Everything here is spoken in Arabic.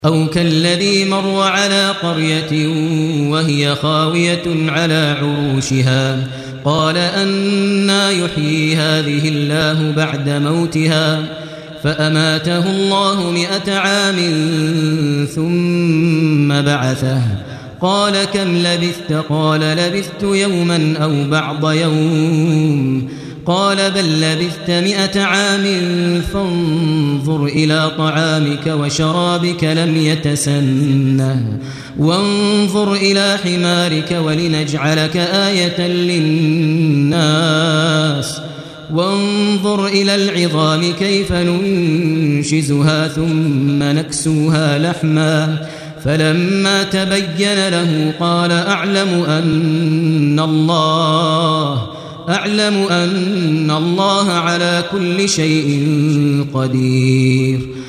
أو كالذي مر على قرية وهي خاوية على عروشها قال أنى يحيي هذه الله بعد موتها فأماته الله 100 عام ثم بعثه قال كم لبثت قال لبثت يوما أو بعض يوم قال بل لبثت 100 عام فانظر إلى طعامك وشرابك لم يتسنه وانظر إلى حمارك ولنجعلك آية للناس وانظر إلى العظام كيف ننشزها ثم نكسوها لحما فلما تبين له قال أعلم أن الله على كل شيء قدير